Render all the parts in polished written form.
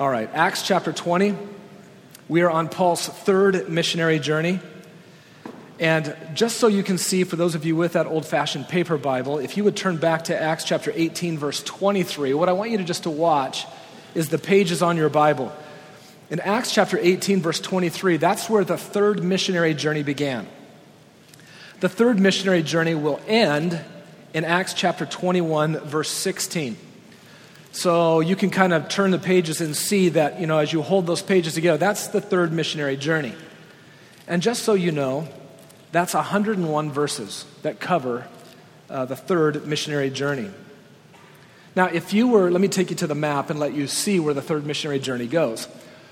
All right, Acts chapter 20. We are on Paul's third missionary journey. And just so you can see, for those of you with that old-fashioned paper Bible, if you would turn back to Acts chapter 18, verse 23, what I want you to watch is the pages on your Bible. In Acts chapter 18, verse 23, that's where the third missionary journey began. The third missionary journey will end in Acts chapter 21, verse 16. So you can kind of turn the pages and see that, as you hold those pages together, that's the third missionary journey. And just so you know, that's 101 verses that cover the third missionary journey. Now, let me take you to the map and let you see where the third missionary journey goes.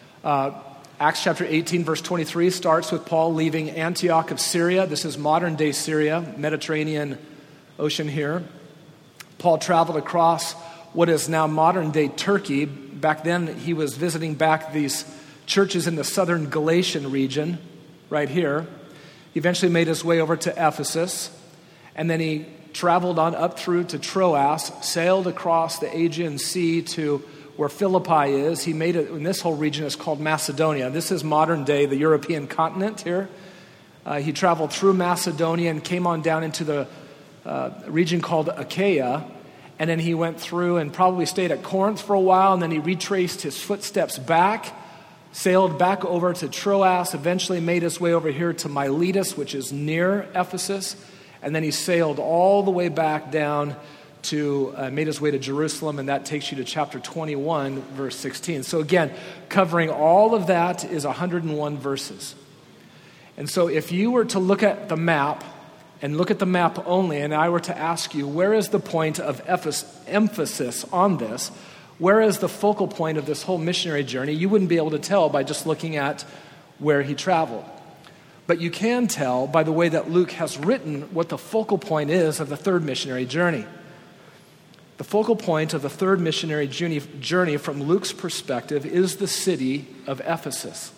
Acts chapter 18, verse 23 starts with Paul leaving Antioch of Syria. This is modern-day Syria, Mediterranean Ocean here. Paul traveled across what is now modern-day Turkey. Back then, he was visiting back these churches in the southern Galatian region, right here. He eventually made his way over to Ephesus, and then he traveled on up through to Troas, sailed across the Aegean Sea to where Philippi is. He made it, and this whole region is called Macedonia. This is modern-day, the European continent here. He traveled through Macedonia and came on down into the region called Achaia, and then he went through and probably stayed at Corinth for a while, and then he retraced his footsteps back, sailed back over to Troas, eventually made his way over here to Miletus, which is near Ephesus, and then he sailed all the way back down to, made his way to Jerusalem, and that takes you to chapter 21, verse 16. So again, covering all of that is 101 verses. And so if you were to look at the map, and look at the map only, and I were to ask you, where is the point of emphasis on this? Where is the focal point of this whole missionary journey? You wouldn't be able to tell by just looking at where he traveled. But you can tell by the way that Luke has written what the focal point is of the third missionary journey. The focal point of the third missionary journey from Luke's perspective is the city of Ephesus.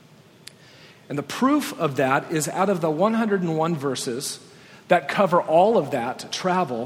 And the proof of that is out of the 101 verses that cover all of that travel,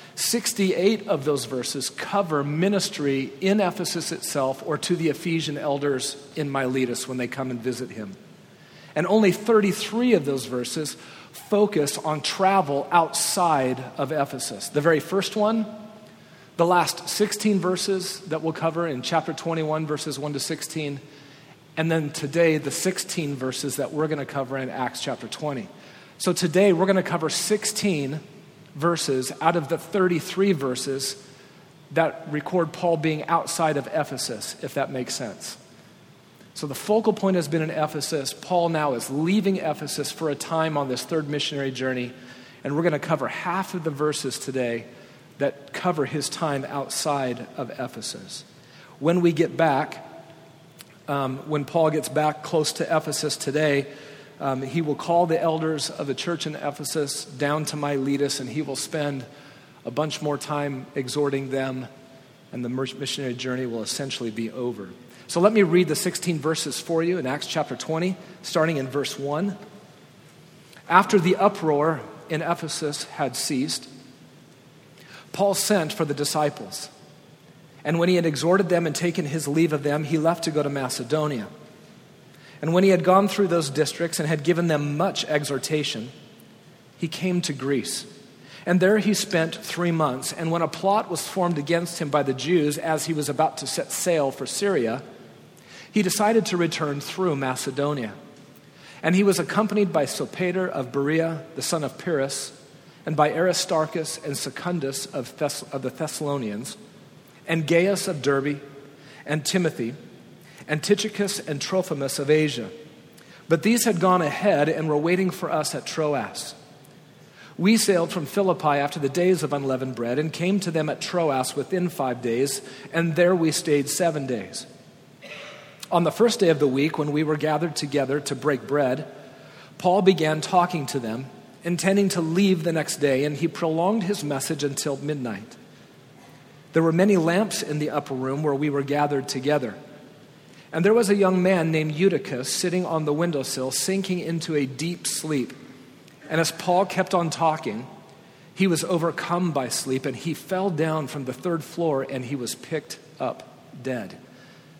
68 of those verses cover ministry in Ephesus itself or to the Ephesian elders in Miletus when they come and visit him. And only 33 of those verses focus on travel outside of Ephesus. The very first one, the last 16 verses that we'll cover in chapter 21, verses 1 to 16, and then today, the 16 verses that we're going to cover in Acts chapter 20. So today, we're going to cover 16 verses out of the 33 verses that record Paul being outside of Ephesus, if that makes sense. So the focal point has been in Ephesus. Paul now is leaving Ephesus for a time on this third missionary journey, and we're going to cover half of the verses today that cover his time outside of Ephesus. When we get back, when Paul gets back close to Ephesus today, he will call the elders of the church in Ephesus down to Miletus, and he will spend a bunch more time exhorting them, and the missionary journey will essentially be over. So let me read the 16 verses for you in Acts chapter 20, starting in verse 1. After the uproar in Ephesus had ceased, Paul sent for the disciples. And when he had exhorted them and taken his leave of them, he left to go to Macedonia. And when he had gone through those districts and had given them much exhortation, he came to Greece. And there he spent 3 months. And when a plot was formed against him by the Jews as he was about to set sail for Syria, he decided to return through Macedonia. And he was accompanied by Sopater of Berea, the son of Pyrrhus, and by Aristarchus and Secundus of the Thessalonians, and Gaius of Derbe, and Timothy, and Tychicus and Trophimus of Asia. But these had gone ahead and were waiting for us at Troas. We sailed from Philippi after the days of unleavened bread and came to them at Troas within 5 days, and there we stayed 7 days. On the first day of the week, when we were gathered together to break bread, Paul began talking to them, intending to leave the next day, and he prolonged his message until midnight. There were many lamps in the upper room where we were gathered together. And there was a young man named Eutychus sitting on the windowsill, sinking into a deep sleep. And as Paul kept on talking, he was overcome by sleep, and he fell down from the third floor, and he was picked up dead.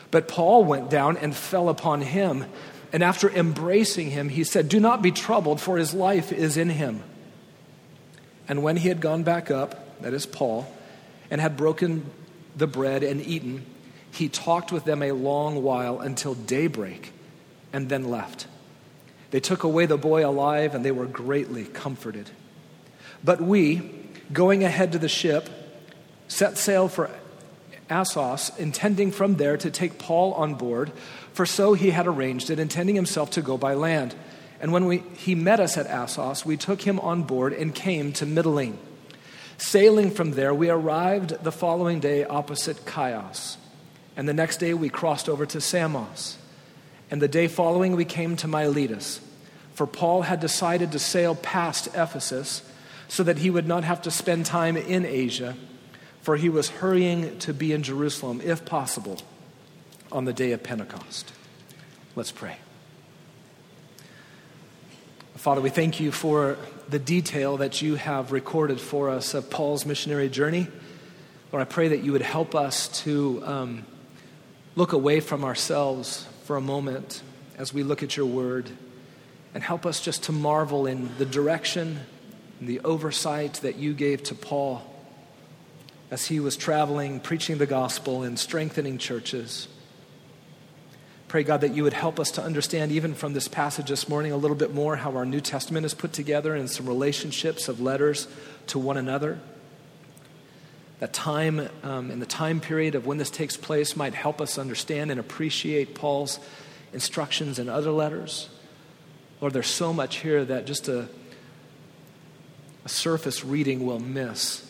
But Paul went down and fell upon him. And after embracing him, he said, "Do not be troubled, for his life is in him." And when he had gone back up, that is Paul, and had broken the bread and eaten, he talked with them a long while until daybreak, and then left. They took away the boy alive, and they were greatly comforted. But we, going ahead to the ship, set sail for Assos, intending from there to take Paul on board, for so he had arranged it, intending himself to go by land. And when he met us at Assos, we took him on board and came to Mytilene. Sailing from there, we arrived the following day opposite Chios. And the next day we crossed over to Samos. And the day following we came to Miletus. For Paul had decided to sail past Ephesus so that he would not have to spend time in Asia, for he was hurrying to be in Jerusalem, if possible, on the day of Pentecost. Let's pray. Father, we thank you for the detail that you have recorded for us of Paul's missionary journey. Lord, I pray that you would help us to look away from ourselves for a moment as we look at your word, and help us just to marvel in the direction and the oversight that you gave to Paul as he was traveling, preaching the gospel and strengthening churches. Pray, God, that you would help us to understand, even from this passage this morning, a little bit more how our New Testament is put together and some relationships of letters to one another. That time and the time period of when this takes place might help us understand and appreciate Paul's instructions in other letters. Lord, there's so much here that just a surface reading will miss.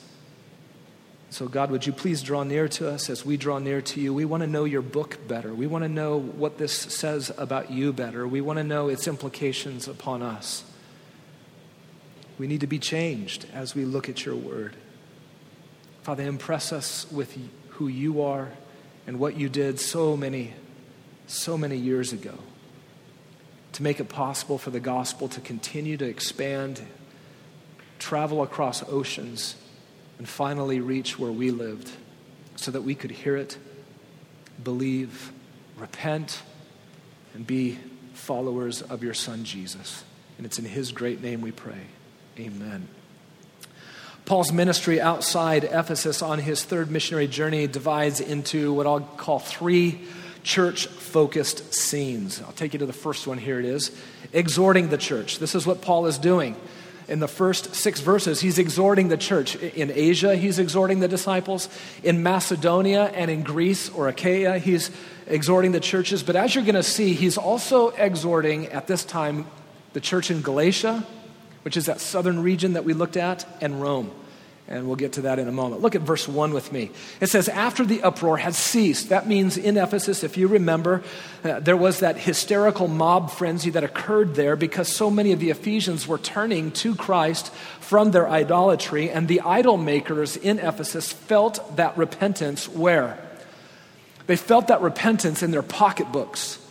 So God, would you please draw near to us as we draw near to you? We want to know your book better. We want to know what this says about you better. We want to know its implications upon us. We need to be changed as we look at your word. Father, impress us with who you are and what you did so many years ago to make it possible for the gospel to continue to expand, travel across oceans, and finally reach where we lived so that we could hear it, believe, repent, and be followers of your Son, Jesus. And it's in his great name we pray. Amen. Paul's ministry outside Ephesus on his third missionary journey divides into what I'll call three church-focused scenes. I'll take you to the first one. Here it is. Exhorting the church. This is what Paul is doing. In the first 6 verses, he's exhorting the church. In Asia, he's exhorting the disciples. In Macedonia and in Greece or Achaia, he's exhorting the churches. But as you're going to see, he's also exhorting at this time the church in Galatia, which is that southern region that we looked at, and Rome. And we'll get to that in a moment. Look at verse 1 with me. It says, after the uproar had ceased. That means in Ephesus, if you remember, there was that hysterical mob frenzy that occurred there because so many of the Ephesians were turning to Christ from their idolatry. And the idol makers in Ephesus felt that repentance where? They felt that repentance in their pocketbooks.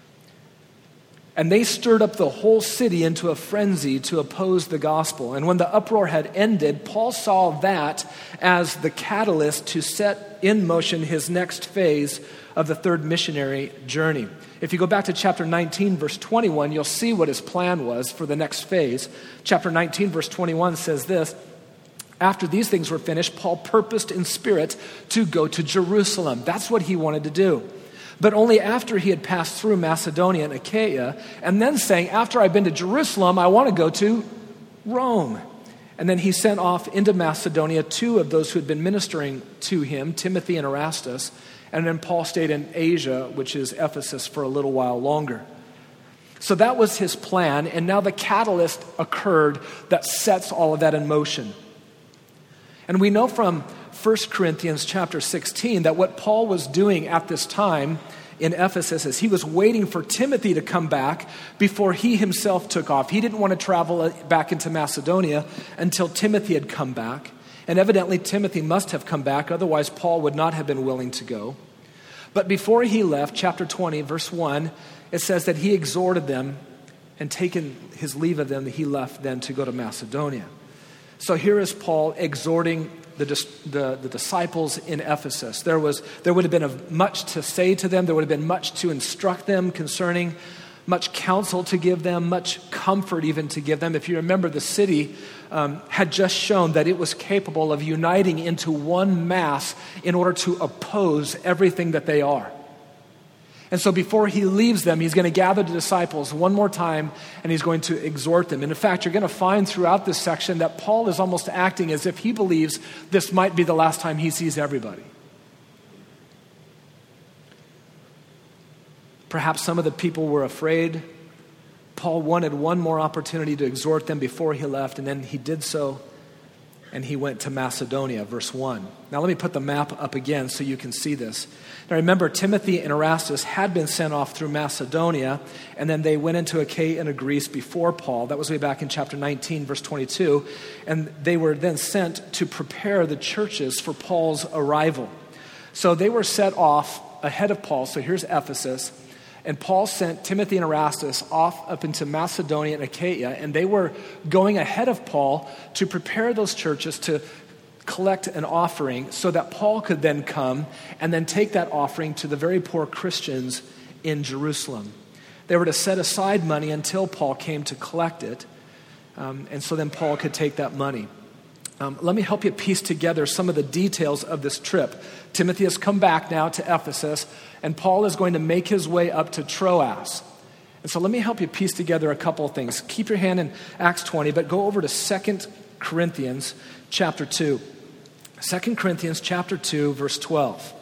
And they stirred up the whole city into a frenzy to oppose the gospel. And when the uproar had ended, Paul saw that as the catalyst to set in motion his next phase of the third missionary journey. If you go back to chapter 19, verse 21, you'll see what his plan was for the next phase. Chapter 19, verse 21 says this, after these things were finished, Paul purposed in spirit to go to Jerusalem. That's what he wanted to do. But only after he had passed through Macedonia and Achaia, and then saying, after I've been to Jerusalem, I want to go to Rome. And then he sent off into Macedonia 2 of those who had been ministering to him, Timothy and Erastus. And then Paul stayed in Asia, which is Ephesus, for a little while longer. So that was his plan, and now the catalyst occurred that sets all of that in motion. And we know from 1 Corinthians chapter 16 that what Paul was doing at this time in Ephesus is he was waiting for Timothy to come back before he himself took off. He didn't want to travel back into Macedonia until Timothy had come back. And evidently Timothy must have come back, otherwise Paul would not have been willing to go. But before he left, chapter 20, verse 1, it says that he exhorted them, and taking his leave of them, he left then to go to Macedonia. So here is Paul exhorting the disciples in Ephesus. There would have been much to say to them. There would have been much to instruct them concerning, much counsel to give them, much comfort even to give them. If you remember, the city had just shown that it was capable of uniting into one mass in order to oppose everything that they are. And so before he leaves them, he's going to gather the disciples one more time, and he's going to exhort them. And in fact, you're going to find throughout this section that Paul is almost acting as if he believes this might be the last time he sees everybody. Perhaps some of the people were afraid. Paul wanted one more opportunity to exhort them before he left, and then he did so, and he went to Macedonia, verse 1. Now let me put the map up again so you can see this. Now remember, Timothy and Erastus had been sent off through Macedonia, and then they went into Achaia and Greece before Paul. That was way back in chapter 19, verse 22. And they were then sent to prepare the churches for Paul's arrival. So they were set off ahead of Paul. So here's Ephesus. And Paul sent Timothy and Erastus off up into Macedonia and Achaia, and they were going ahead of Paul to prepare those churches to collect an offering so that Paul could then come and then take that offering to the very poor Christians in Jerusalem. They were to set aside money until Paul came to collect it, and so then Paul could take that money. Let me help you piece together some of the details of this trip. Timothy has come back now to Ephesus, and Paul is going to make his way up to Troas. And so let me help you piece together a couple of things. Keep your hand in Acts 20, but go over to 2 Corinthians chapter 2. 2 Corinthians chapter 2, verse 12.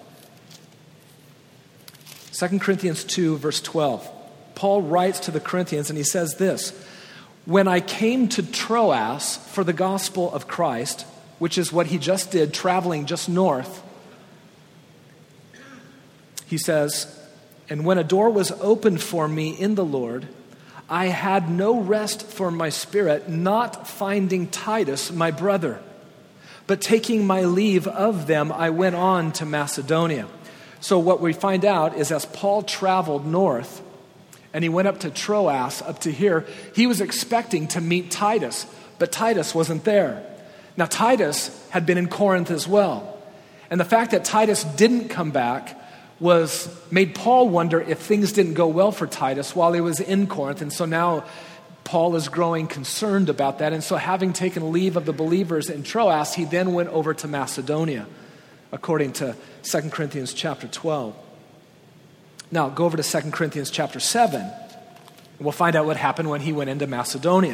2 Corinthians 2, verse 12. Paul writes to the Corinthians, and he says this: "When I came to Troas for the gospel of Christ," which is what he just did, traveling just north, he says, "And when a door was opened for me in the Lord, I had no rest for my spirit, not finding Titus, my brother. But taking my leave of them, I went on to Macedonia." So what we find out is as Paul traveled north, and he went up to Troas, up to here, he was expecting to meet Titus, but Titus wasn't there. Now Titus had been in Corinth as well. And the fact that Titus didn't come back made Paul wonder if things didn't go well for Titus while he was in Corinth. And so now Paul is growing concerned about that. And so having taken leave of the believers in Troas, he then went over to Macedonia, according to 2 Corinthians chapter 12. Now go over to 2 Corinthians chapter 7, and we'll find out what happened when he went into Macedonia.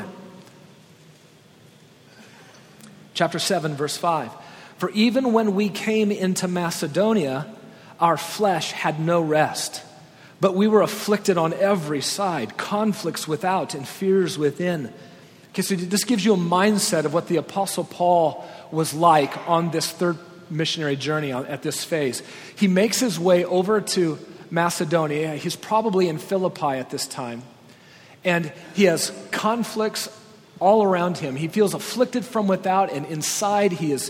Chapter 7, verse 5. "For even when we came into Macedonia, our flesh had no rest, but we were afflicted on every side, conflicts without and fears within." Okay, so this gives you a mindset of what the Apostle Paul was like on this third missionary journey at this phase. He makes his way over to Macedonia. He's probably in Philippi at this time. And he has conflicts all around him. He feels afflicted from without, and inside he is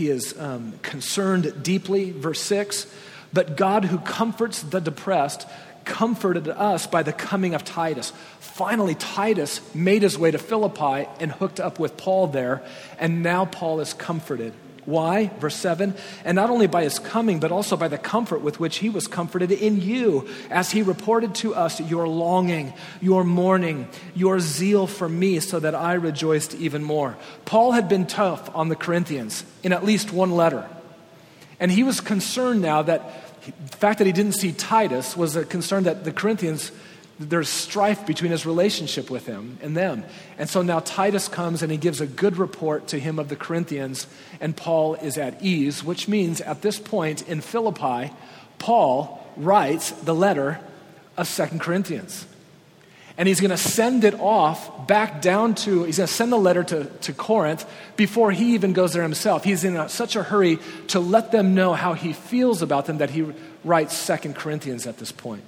concerned deeply. Verse 6, "But God who comforts the depressed comforted us by the coming of Titus." Finally, Titus made his way to Philippi and hooked up with Paul there, and now Paul is comforted. Why? Verse 7, "And not only by his coming, but also by the comfort with which he was comforted in you, as he reported to us your longing, your mourning, your zeal for me, so that I rejoiced even more." Paul had been tough on the Corinthians in at least one letter. And he was concerned now that the fact that he didn't see Titus was a concern that the Corinthians, there's strife between his relationship with him and them. And so now Titus comes and he gives a good report to him of the Corinthians, and Paul is at ease, which means at this point in Philippi, Paul writes the letter of 2 Corinthians. And he's going to send it off back down to, he's going to send the letter to Corinth before he even goes there himself. He's in such a hurry to let them know how he feels about them that he writes 2 Corinthians at this point.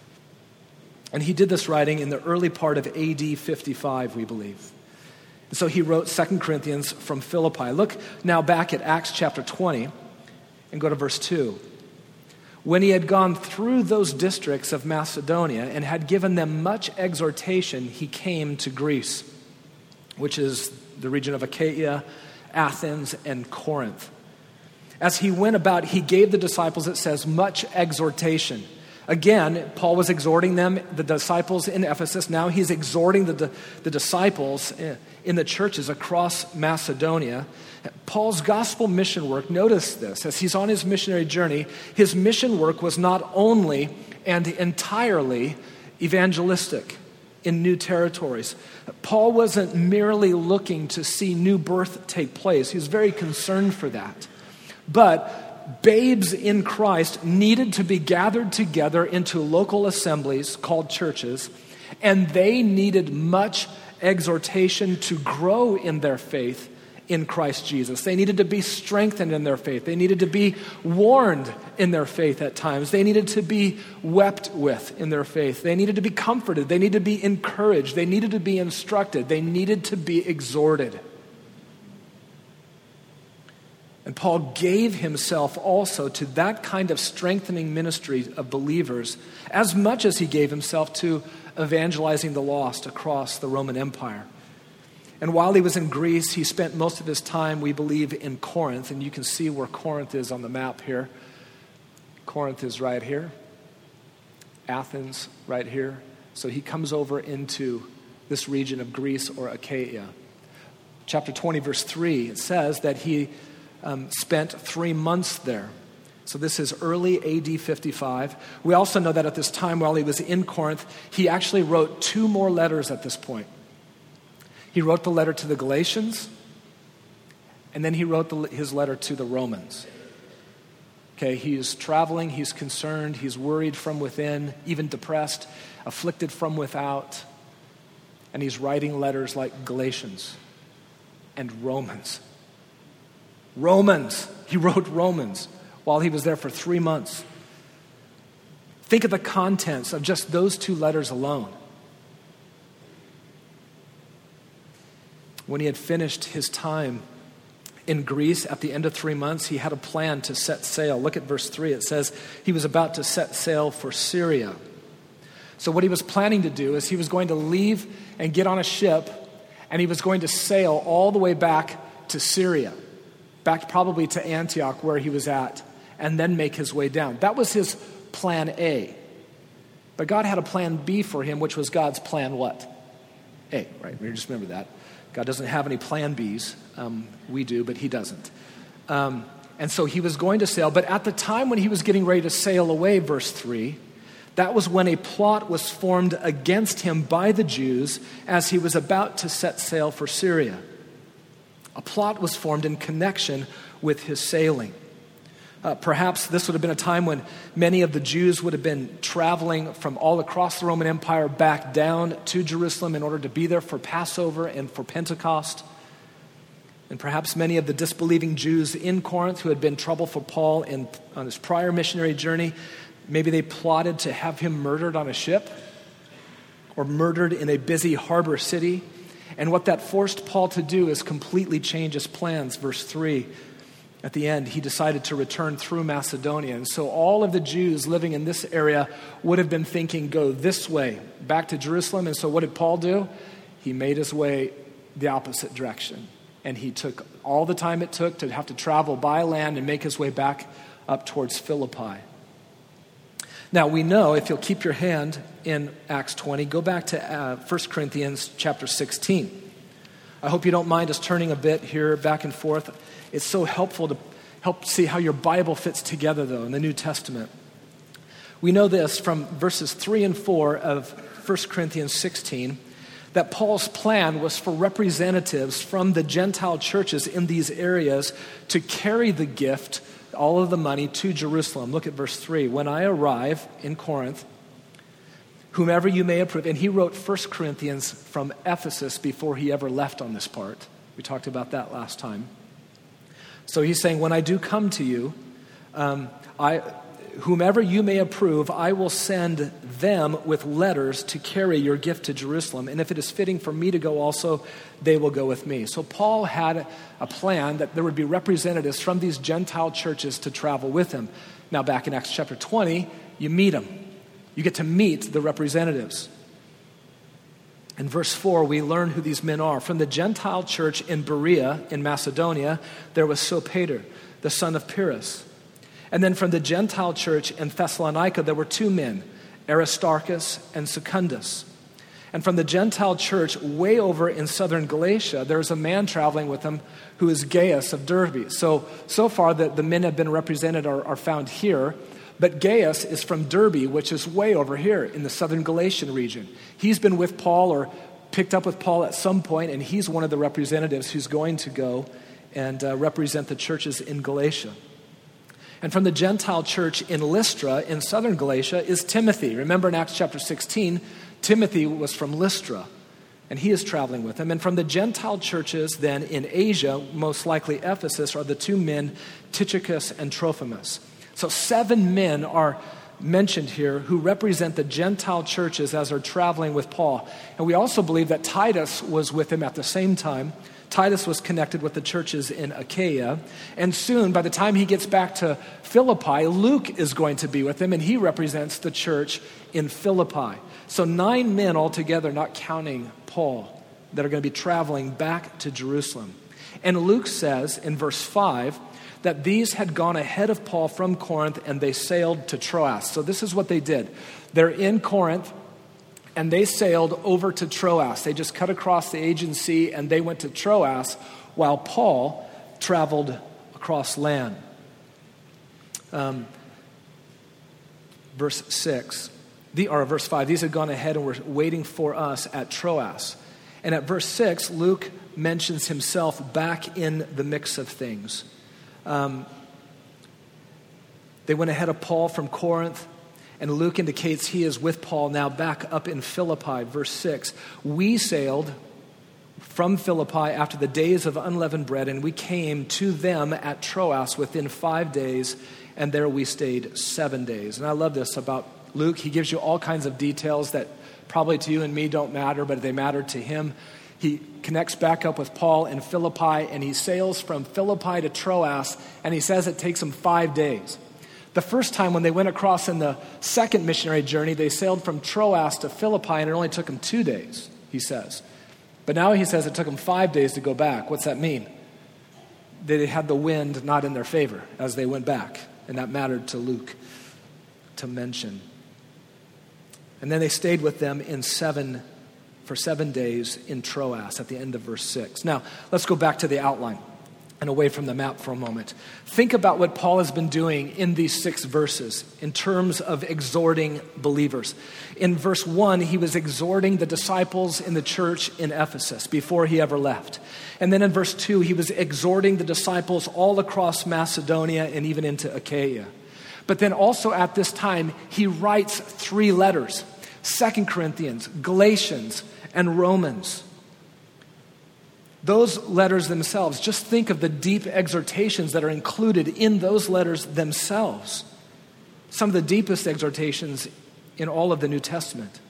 And he did this writing in the early part of AD 55, we believe. And so he wrote 2 Corinthians from Philippi. Look now back at Acts chapter 20 and go to verse 2. "When he had gone through those districts of Macedonia and had given them much exhortation, he came to Greece," which is the region of Achaia, Athens, and Corinth. As he went about, he gave the disciples, it says, much exhortation. Again, Paul was exhorting them, the disciples in Ephesus. Now he's exhorting the disciples in the churches across Macedonia. Paul's gospel mission work, notice this, as he's on his missionary journey, his mission work was not only and entirely evangelistic in new territories. Paul wasn't merely looking to see new birth take place. He was very concerned for that. But babes in Christ needed to be gathered together into local assemblies called churches, and they needed much exhortation to grow in their faith in Christ Jesus. They needed to be strengthened in their faith. They needed to be warned in their faith at times. They needed to be wept with in their faith. They needed to be comforted. They needed to be encouraged. They needed to be instructed. They needed to be exhorted. And Paul gave himself also to that kind of strengthening ministry of believers as much as he gave himself to evangelizing the lost across the Roman Empire. And while he was in Greece, he spent most of his time, we believe, in Corinth. And you can see where Corinth is on the map here. Corinth is right here. Athens right here. So he comes over into this region of Greece or Achaia. Chapter 20, verse 3, it says that he spent 3 months there. So this is early AD 55. We also know that at this time, while he was in Corinth, he actually wrote 2 more letters at this point. He wrote the letter to the Galatians, and then he wrote his letter to the Romans. Okay, he's traveling, he's concerned, he's worried from within, even depressed, afflicted from without, and he's writing letters like Galatians and Romans. He wrote Romans while he was there for 3 months. Think of the contents of just those 2 letters alone. When he had finished his time in Greece at the end of 3 months, he had a plan to set sail. Look at verse 3. It says he was about to set sail for Syria. So what he was planning to do is he was going to leave and get on a ship, and he was going to sail all the way back to Syria, back probably to Antioch where he was at, and then make his way down. That was his plan A. But God had a plan B for him, which was God's plan what? A, right? We just remember that. God doesn't have any plan Bs. We do, but he doesn't. And so he was going to sail, but at the time when he was getting ready to sail away, verse 3, that was when a plot was formed against him by the Jews as he was about to set sail for Syria. A plot was formed in connection with his sailing. Perhaps this would have been a time when many of the Jews would have been traveling from all across the Roman Empire back down to Jerusalem in order to be there for Passover and for Pentecost. And perhaps many of the disbelieving Jews in Corinth who had been trouble for Paul on his prior missionary journey, maybe they plotted to have him murdered on a ship or murdered in a busy harbor city. And what that forced Paul to do is completely change his plans. Verse 3. At the end, he decided to return through Macedonia. And so all of the Jews living in this area would have been thinking, go this way, back to Jerusalem. And so what did Paul do? He made his way the opposite direction. And he took all the time it took to have to travel by land and make his way back up towards Philippi. Now we know, if you'll keep your hand in Acts 20, go back to 1 Corinthians chapter 16. I hope you don't mind us turning a bit here back and forth. It's so helpful to help see how your Bible fits together, though, in the New Testament. We know this from verses 3 and 4 of 1 Corinthians 16, that Paul's plan was for representatives from the Gentile churches in these areas to carry the gift, all of the money, to Jerusalem. Look at verse 3. When I arrive in Corinth, whomever you may approve. And he wrote 1 Corinthians from Ephesus before he ever left on this part. We talked about that last time. So he's saying, when I do come to you, whomever you may approve, I will send them with letters to carry your gift to Jerusalem. And if it is fitting for me to go also, they will go with me. So Paul had a plan that there would be representatives from these Gentile churches to travel with him. Now back in Acts chapter 20, you meet them. You get to meet the representatives. In verse 4, we learn who these men are. From the Gentile church in Berea, in Macedonia, there was Sopater, the son of Pyrrhus. And then from the Gentile church in Thessalonica, there were 2 men, Aristarchus and Secundus. And from the Gentile church way over in southern Galatia, there's a man traveling with them who is Gaius of Derbe. So far the men have been represented are found here, but Gaius is from Derbe, which is way over here in the southern Galatian region. He's been with Paul or picked up with Paul at some point, and he's one of the representatives who's going to go and represent the churches in Galatia. And from the Gentile church in Lystra in southern Galatia is Timothy. Remember in Acts chapter 16, Timothy was from Lystra, and he is traveling with them. And from the Gentile churches then in Asia, most likely Ephesus, are the 2 men, Tychicus and Trophimus. So 7 men are mentioned here who represent the Gentile churches as they're traveling with Paul. And we also believe that Titus was with him at the same time. Titus was connected with the churches in Achaia. And soon, by the time he gets back to Philippi, Luke is going to be with him, and he represents the church in Philippi. So 9 men altogether, not counting Paul, that are going to be traveling back to Jerusalem. And Luke says in verse 5 that these had gone ahead of Paul from Corinth, and they sailed to Troas. So this is what they did. They're in Corinth, and they sailed over to Troas. They just cut across the Aegean Sea, and they went to Troas, while Paul traveled across land. Verse 5, these had gone ahead and were waiting for us at Troas. And at verse 6, Luke mentions himself back in the mix of things. They went ahead of Paul from Corinth, and Luke indicates he is with Paul now back up in Philippi. Verse 6, we sailed from Philippi after the days of unleavened bread, and we came to them at Troas within 5 days, and there we stayed 7 days. And I love this about Luke. He gives you all kinds of details that probably to you and me don't matter, but they matter to him. He connects back up with Paul in Philippi, and he sails from Philippi to Troas, and he says it takes him 5 days. The first time when they went across in the second missionary journey, they sailed from Troas to Philippi, and it only took them 2 days, he says. But now he says it took them 5 days to go back. What's that mean? They had the wind not in their favor as they went back, and that mattered to Luke to mention. And then they stayed with them for 7 days in Troas at the end of verse 6. Now, let's go back to the outline and away from the map for a moment. Think about what Paul has been doing in these 6 verses in terms of exhorting believers. In verse 1, he was exhorting the disciples in the church in Ephesus before he ever left. And then in verse 2, he was exhorting the disciples all across Macedonia and even into Achaia. But then also at this time, he writes 3 letters, 2 Corinthians, Galatians, and Romans. Those letters themselves, just think of the deep exhortations that are included in those letters themselves. Some of the deepest exhortations in all of the New Testament.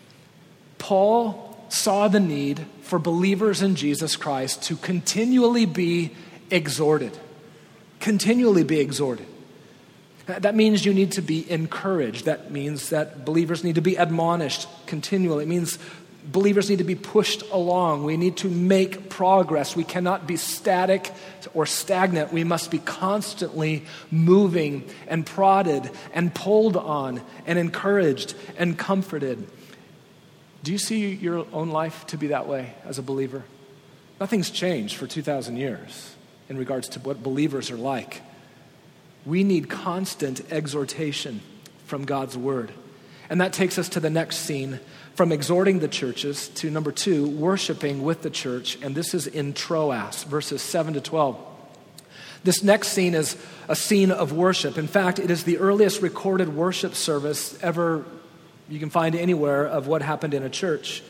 Paul saw the need for believers in Jesus Christ to continually be exhorted. Continually be exhorted. That means you need to be encouraged. That means that believers need to be admonished continually. It means believers need to be pushed along. We need to make progress. We cannot be static or stagnant. We must be constantly moving and prodded and pulled on and encouraged and comforted. Do you see your own life to be that way as a believer? Nothing's changed for 2,000 years in regards to what believers are like. We need constant exhortation from God's word. And that takes us to the next scene, from exhorting the churches to number 2, worshiping with the church. And this is in Troas, verses 7 to 12. This next scene is a scene of worship. In fact, it is the earliest recorded worship service ever you can find anywhere of what happened in a church.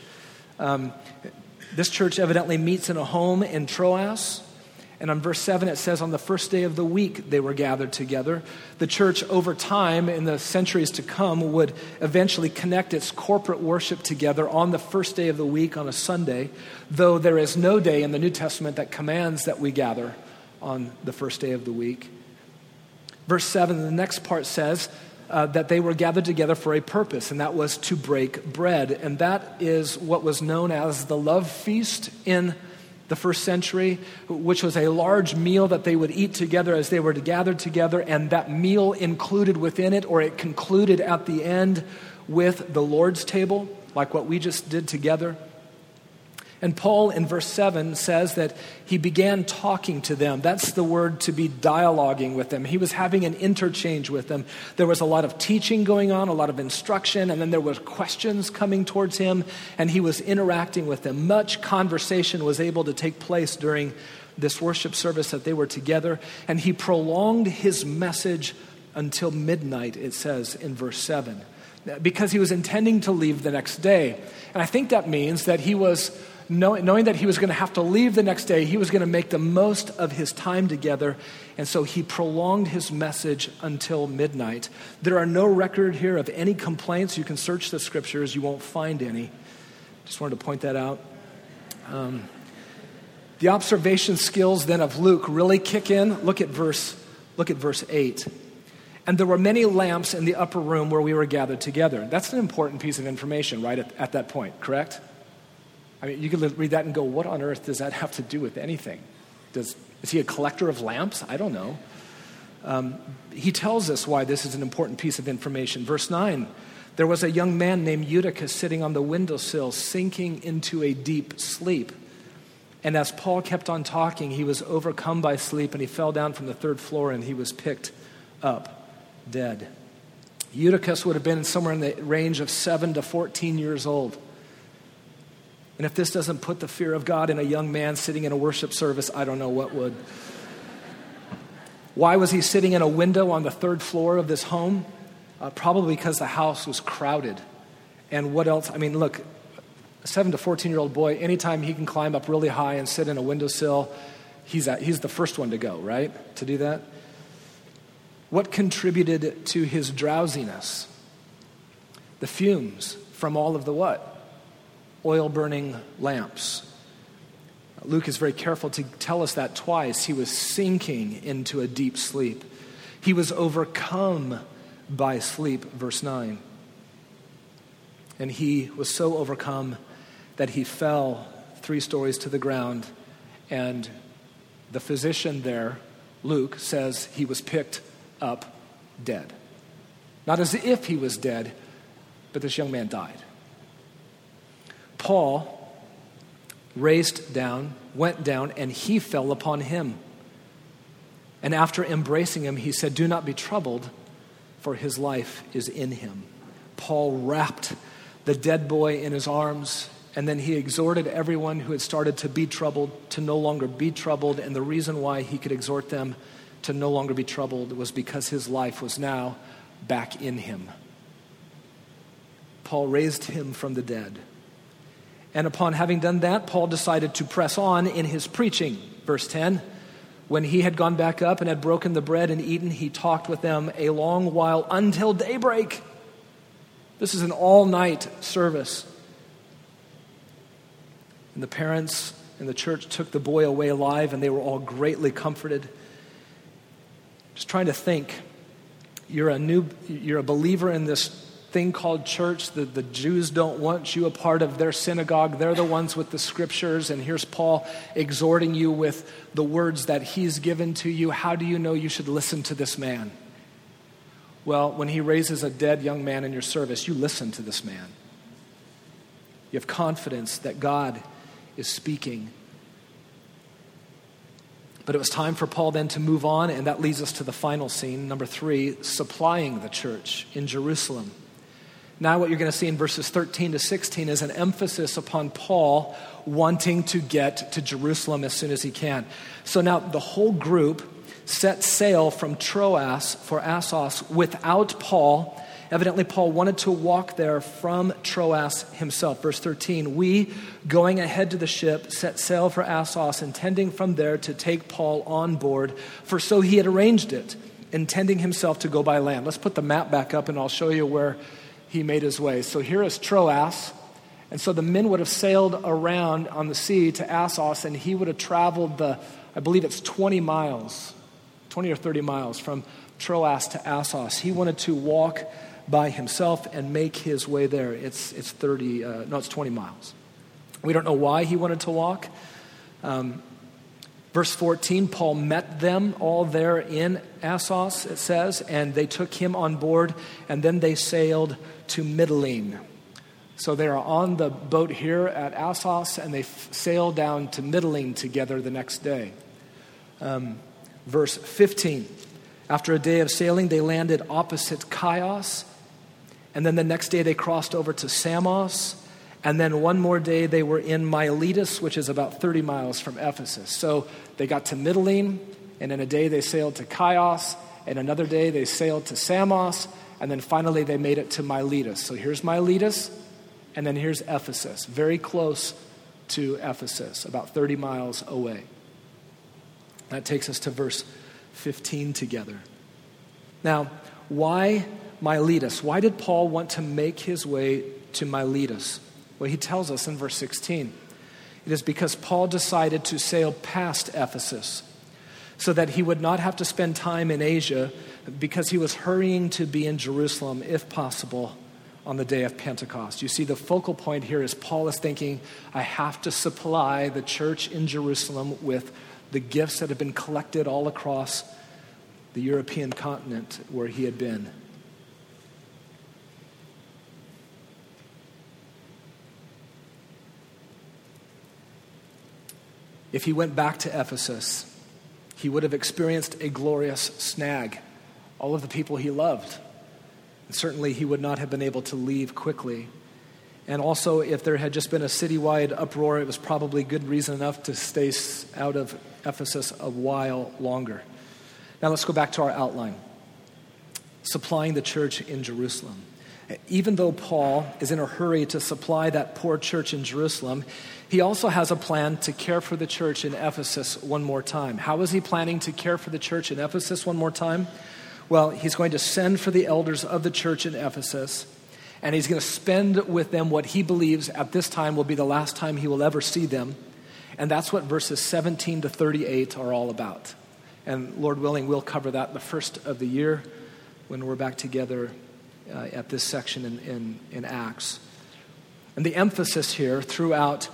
This church evidently meets in a home in Troas. And on verse 7, it says, on the first day of the week, they were gathered together. The church, over time, in the centuries to come, would eventually connect its corporate worship together on the first day of the week, on a Sunday, though there is no day in the New Testament that commands that we gather on the first day of the week. Verse 7, the next part says that they were gathered together for a purpose, and that was to break bread. And that is what was known as the love feast in the first century, which was a large meal that they would eat together as they were gathered together, and that meal included within it, or it concluded at the end with the Lord's table, like what we just did together. And Paul in verse 7 says that he began talking to them. That's the word, to be dialoguing with them. He was having an interchange with them. There was a lot of teaching going on, a lot of instruction, and then there were questions coming towards him, and he was interacting with them. Much conversation was able to take place during this worship service that they were together, and he prolonged his message until midnight, it says in verse 7, because he was intending to leave the next day. And I think that means that he was knowing that he was going to have to leave the next day, he was going to make the most of his time together, and so he prolonged his message until midnight. There are no record here of any complaints. You can search the scriptures, you won't find any. Just wanted to point that out. The observation skills then of Luke really kick in. Look at verse 8. And there were many lamps in the upper room where we were gathered together. That's an important piece of information right at that point, correct? I mean, you could read that and go, what on earth does that have to do with anything? Is he a collector of lamps? I don't know. He tells us why this is an important piece of information. Verse 9, there was a young man named Eutychus sitting on the windowsill, sinking into a deep sleep. And as Paul kept on talking, he was overcome by sleep, and he fell down from the third floor, and he was picked up dead. Eutychus would have been somewhere in the range of 7 to 14 years old. And if this doesn't put the fear of God in a young man sitting in a worship service, I don't know what would. Why was he sitting in a window on the third floor of this home? Probably because the house was crowded. And what else? I mean, look, a 7 to 14-year-old boy, anytime he can climb up really high and sit in a windowsill, he's the first one to go, right? To do that. What contributed to his drowsiness? The fumes from all of the what? Oil-burning lamps. Luke is very careful to tell us that twice. He was sinking into a deep sleep. He was overcome by sleep, verse 9. And he was so overcome that he fell 3 stories to the ground, and the physician there, Luke, says he was picked up dead. Not as if he was dead, but this young man died. Paul went down, and he fell upon him. And after embracing him, he said, "Do not be troubled, for his life is in him." Paul wrapped the dead boy in his arms, and then he exhorted everyone who had started to be troubled to no longer be troubled. And the reason why he could exhort them to no longer be troubled was because his life was now back in him. Paul raised him from the dead. And upon having done that, Paul decided to press on in his preaching. Verse 10, when he had gone back up and had broken the bread and eaten, he talked with them a long while until daybreak. This is an all-night service. And the parents in the church took the boy away alive, and they were all greatly comforted. Just trying to think, you're a believer in this thing called church. The Jews don't want you a part of their synagogue. They're the ones with the scriptures, and here's Paul exhorting you with the words that he's given to you. How do you know you should listen to this man? Well, when he raises a dead young man in your service, you listen to this man. You have confidence that God is speaking. But it was time for Paul then to move on, and that leads us to the final scene, number 3, supplying the church in Jerusalem. Now what you're going to see in verses 13 to 16 is an emphasis upon Paul wanting to get to Jerusalem as soon as he can. So now the whole group set sail from Troas for Assos without Paul. Evidently, Paul wanted to walk there from Troas himself. Verse 13, we, going ahead to the ship, set sail for Assos, intending from there to take Paul on board, for so he had arranged it, intending himself to go by land. Let's put the map back up, and I'll show you where he made his way. So here is Troas, and so the men would have sailed around on the sea to Assos, and he would have traveled I believe it's 20 or 30 miles from Troas to Assos. He wanted to walk by himself and make his way there. It's 20 miles. We don't know why he wanted to walk. Verse 14, Paul met them all there in Assos, it says, and they took him on board, and then they sailed to Mytilene. So they are on the boat here at Assos, and they sail down to Mytilene together the next day. Verse 15, after a day of sailing, they landed opposite Chios, and then the next day they crossed over to Samos, and then one more day they were in Miletus, which is about 30 miles from Ephesus. So they got to Mytilene, and in a day they sailed to Chios, and another day they sailed to Samos, and then finally they made it to Miletus. So here's Miletus, and then here's Ephesus, very close to Ephesus, about 30 miles away. That takes us to verse 15 together. Now, why Miletus? Why did Paul want to make his way to Miletus? Well, he tells us in verse 16. It is because Paul decided to sail past Ephesus so that he would not have to spend time in Asia, because he was hurrying to be in Jerusalem, if possible, on the day of Pentecost. You see, the focal point here is Paul is thinking, I have to supply the church in Jerusalem with the gifts that have been collected all across the European continent where he had been. If he went back to Ephesus, he would have experienced a glorious snag. All of the people he loved. And certainly he would not have been able to leave quickly. And also, if there had just been a citywide uproar, it was probably good reason enough to stay out of Ephesus a while longer. Now let's go back to our outline. Supplying the church in Jerusalem. Even though Paul is in a hurry to supply that poor church in Jerusalem, he also has a plan to care for the church in Ephesus one more time. How is he planning to care for the church in Ephesus one more time? Well, he's going to send for the elders of the church in Ephesus, and he's going to spend with them what he believes at this time will be the last time he will ever see them. And that's what verses 17 to 38 are all about. And Lord willing, we'll cover that the first of the year when we're back together at this section in Acts. And the emphasis here throughout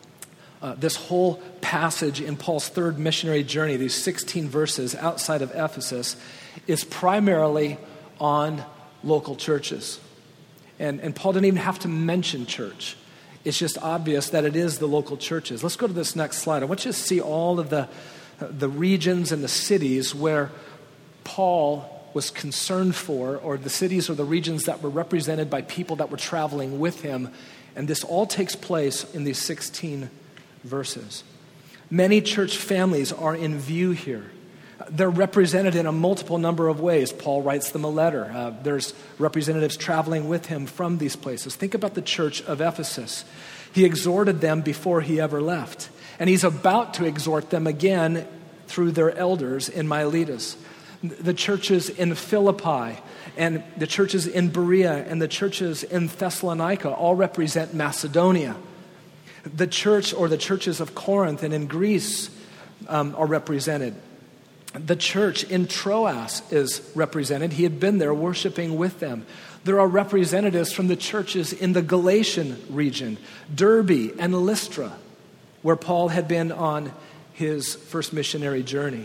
this whole passage in Paul's third missionary journey, these 16 verses outside of Ephesus, is primarily on local churches. And Paul didn't even have to mention church. It's just obvious that it is the local churches. Let's go to this next slide. I want you to see all of the regions and the cities where Paul was concerned for, or the cities or the regions that were represented by people that were traveling with him. And this all takes place in these 16 verses. Many church families are in view here. They're represented in a multiple number of ways. Paul writes them a letter. There's representatives traveling with him from these places. Think about the church of Ephesus. He exhorted them before he ever left. And he's about to exhort them again through their elders in Miletus. The churches in Philippi and the churches in Berea and the churches in Thessalonica all represent Macedonia. The church or the churches of Corinth and in Greece are represented. The church in Troas is represented. He had been there worshiping with them. There are representatives from the churches in the Galatian region, Derbe and Lystra, where Paul had been on his first missionary journey.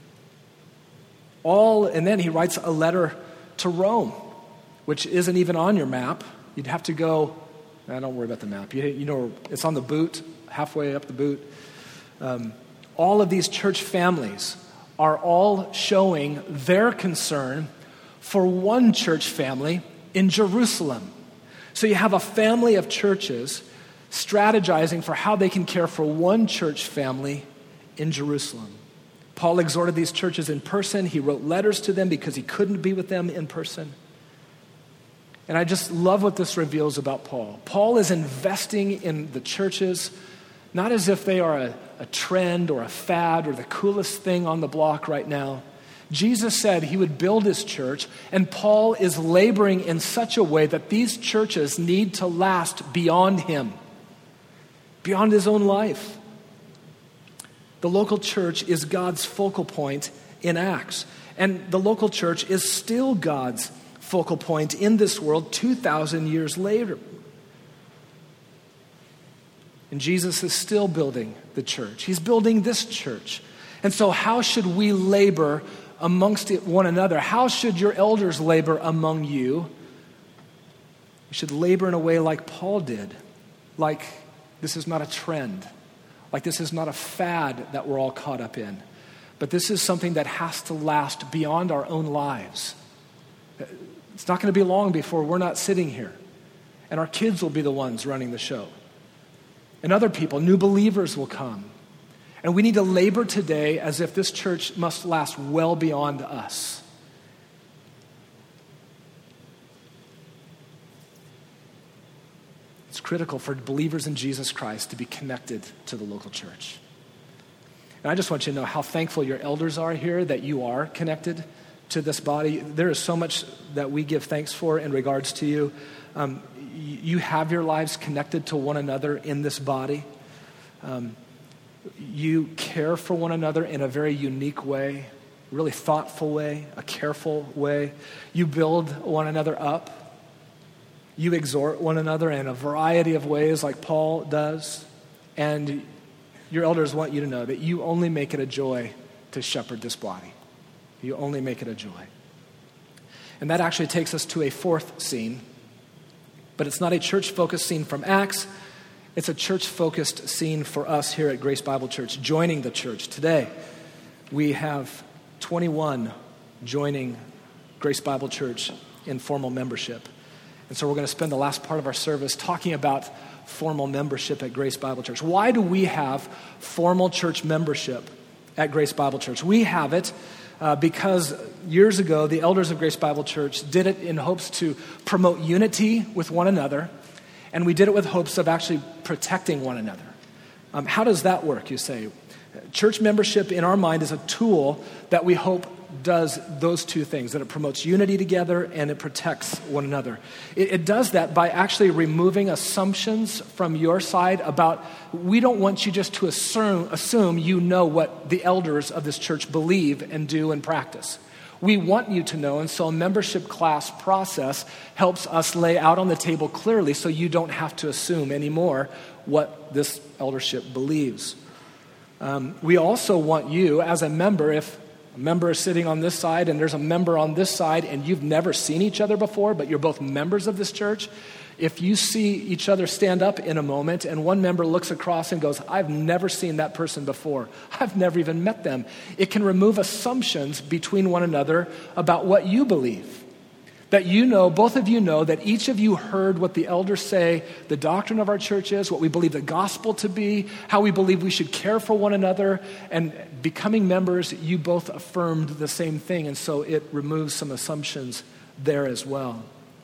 And then he writes a letter to Rome, which isn't even on your map. You'd have to go, don't worry about the map. You know, it's on the boot, halfway up the boot. All of these church families are all showing their concern for one church family in Jerusalem. So you have a family of churches strategizing for how they can care for one church family in Jerusalem. Paul exhorted these churches in person. He wrote letters to them because he couldn't be with them in person. And I just love what this reveals about Paul. Paul is investing in the churches, not as if they are a trend or a fad or the coolest thing on the block right now. Jesus said he would build his church, and Paul is laboring in such a way that these churches need to last beyond him, beyond his own life. The local church is God's focal point in Acts, and the local church is still God's focal point in this world 2,000 years later. And Jesus is still building the church. He's building this church. And so how should we labor amongst one another? How should your elders labor among you? You should labor in a way like Paul did. Like this is not a trend. Like this is not a fad that we're all caught up in. But this is something that has to last beyond our own lives. It's not going to be long before we're not sitting here. And our kids will be the ones running the show. And other people, new believers will come. And we need to labor today as if this church must last well beyond us. It's critical for believers in Jesus Christ to be connected to the local church. And I just want you to know how thankful your elders are here that you are connected to this body. There is so much that we give thanks for in regards to you. You have your lives connected to one another in this body. You care for one another in a very unique way, a really thoughtful way, a careful way. You build one another up. You exhort one another in a variety of ways like Paul does. And your elders want you to know that you only make it a joy to shepherd this body. You only make it a joy. And that actually takes us to a fourth scene. But it's not a church-focused scene from Acts. It's a church-focused scene for us here at Grace Bible Church, joining the church. Today, we have 21 joining Grace Bible Church in formal membership. And so we're going to spend the last part of our service talking about formal membership at Grace Bible Church. Why do we have formal church membership at Grace Bible Church? We have it because years ago, the elders of Grace Bible Church did it in hopes to promote unity with one another, and we did it with hopes of actually protecting one another. How does that work, you say? Church membership in our mind is a tool that we hope does those two things, that it promotes unity together and it protects one another. It does that by actually removing assumptions from your side about, we don't want you just to assume you know what the elders of this church believe and do and practice. We want you to know, and so a membership class process helps us lay out on the table clearly so you don't have to assume anymore what this eldership believes. We also want you, as a member, if a member is sitting on this side and there's a member on this side and you've never seen each other before, but you're both members of this church, if you see each other stand up in a moment and one member looks across and goes, I've never seen that person before, I've never even met them, it can remove assumptions between one another about what you believe. That you know, both of you know, that each of you heard what the elders say the doctrine of our church is, what we believe the gospel to be, how we believe we should care for one another, and becoming members, you both affirmed the same thing, and so it removes some assumptions there as well.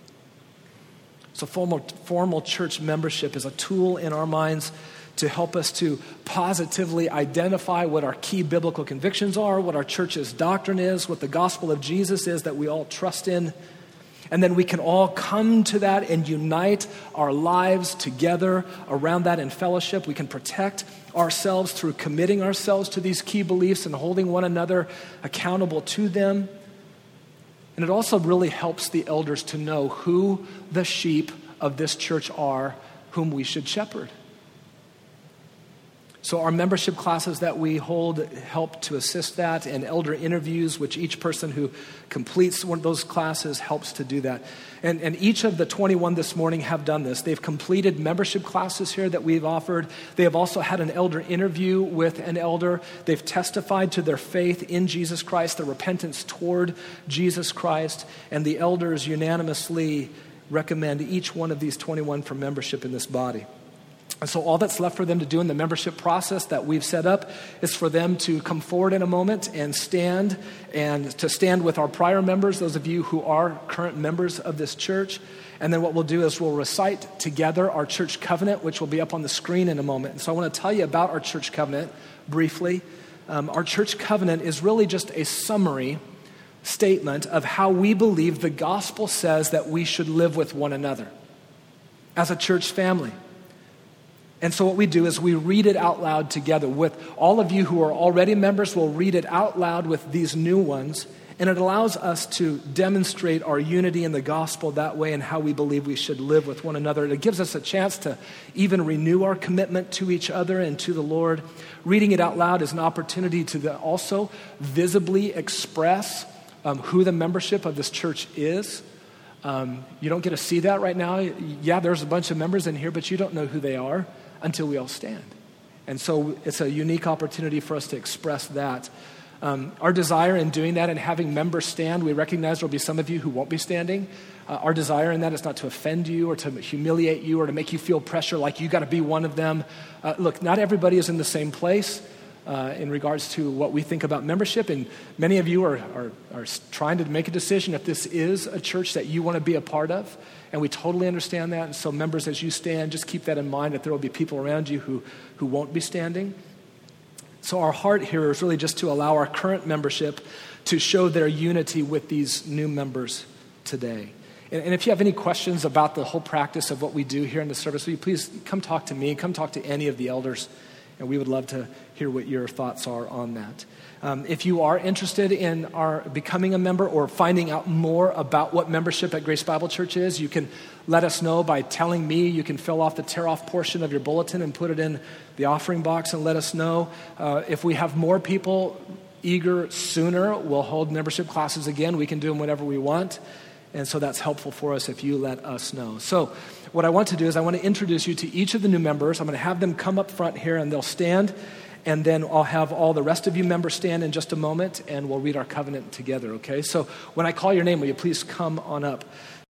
So formal church membership is a tool in our minds to help us to positively identify what our key biblical convictions are, what our church's doctrine is, what the gospel of Jesus is that we all trust in. And then we can all come to that and unite our lives together around that in fellowship. We can protect ourselves through committing ourselves to these key beliefs and holding one another accountable to them. And it also really helps the elders to know who the sheep of this church are, whom we should shepherd. So our membership classes that we hold help to assist that, and elder interviews, which each person who completes one of those classes helps to do that. And each of the 21 this morning have done this. They've completed membership classes here that we've offered. They have also had an elder interview with an elder. They've testified to their faith in Jesus Christ, their repentance toward Jesus Christ, and the elders unanimously recommend each one of these 21 for membership in this body. And so all that's left for them to do in the membership process that we've set up is for them to come forward in a moment and stand with our prior members, those of you who are current members of this church. And then what we'll do is we'll recite together our church covenant, which will be up on the screen in a moment. And so I want to tell you about our church covenant briefly. Our church covenant is really just a summary statement of how we believe the gospel says that we should live with one another as a church family. And so what we do is we read it out loud together with all of you who are already members. We'll read it out loud with these new ones, And it allows us to demonstrate our unity in the gospel that way and how we believe we should live with one another. It gives us a chance to even renew our commitment to each other and to the Lord. Reading it out loud is an opportunity to also visibly express who the membership of this church is. You don't get to see that right now. Yeah, there's a bunch of members in here, but you don't know who they are until we all stand. And so it's a unique opportunity for us to express that. Our desire in doing that and having members stand, we recognize there will be some of you who won't be standing. Our desire in that is not to offend you or to humiliate you or to make you feel pressure like you got to be one of them. Look, not everybody is in the same place in regards to what we think about membership, and many of you are trying to make a decision if this is a church that you want to be a part of, and we totally understand that. And so members, as you stand, just keep that in mind that there will be people around you who won't be standing. So our heart here is really just to allow our current membership to show their unity with these new members today. And if you have any questions about the whole practice of what we do here in the service, will you please come talk to me, come talk to any of the elders, and we would love to hear what your thoughts are on that. If you are interested in our becoming a member or finding out more about what membership at Grace Bible Church is, you can let us know by telling me. You can fill off the tear-off portion of your bulletin and put it in the offering box and let us know. If we have more people eager sooner, we'll hold membership classes again. We can do them whenever we want. And so that's helpful for us if you let us know. So what I want to do is I want to introduce you to each of the new members. I'm going to have them come up front here and they'll stand. And then I'll have all the rest of you members stand in just a moment and we'll read our covenant together, okay? So when I call your name, will you please come on up?